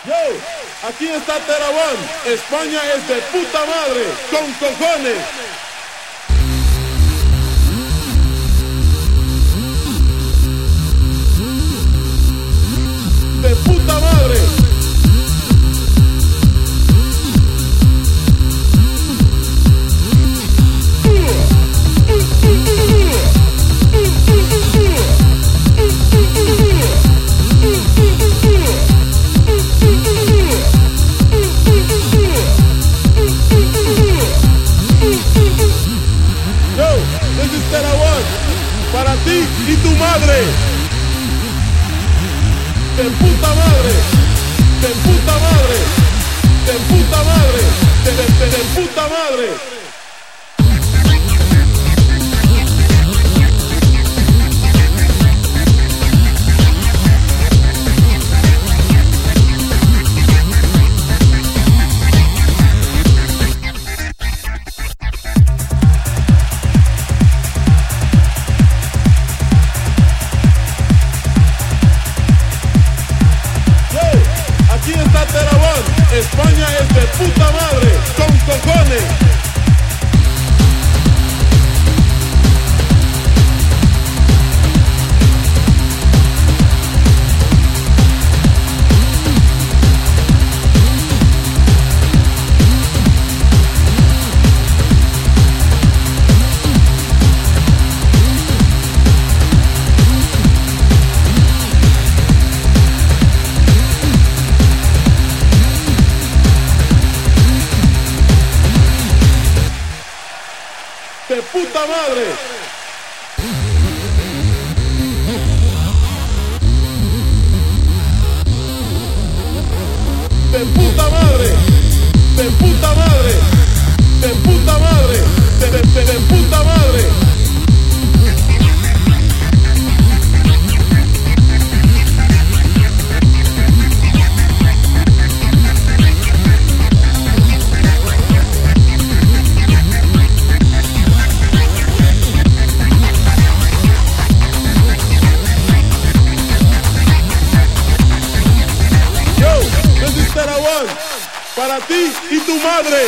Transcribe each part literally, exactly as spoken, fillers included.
Yo, aquí está Terabón. España es de puta madre, con cojones. De puta madre. Para ti y tu madre. De puta madre. De puta madre. De puta madre. De, de, de, de puta madre. España es de puta madre, con cojones. De puta madre. De puta madre. De puta madre. De puta madre. De, de, de, de puta madre. Para ti y tu madre.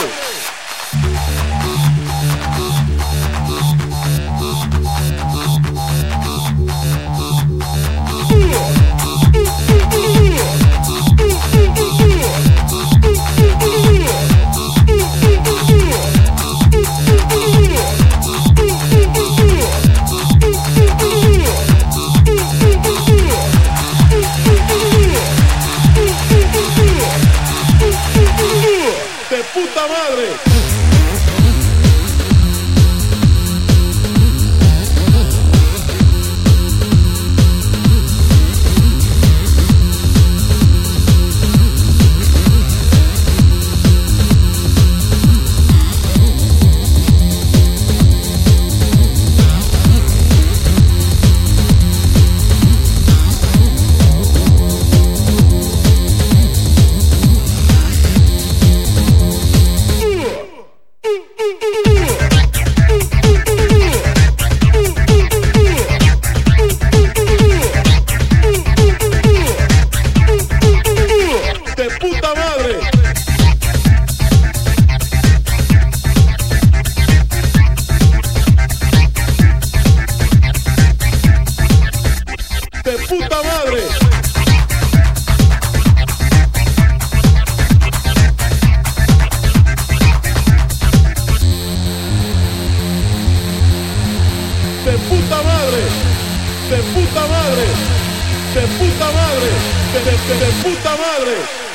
De puta madre. De puta madre. De puta madre. De puta madre. De puta madre. De, de, de, de puta madre.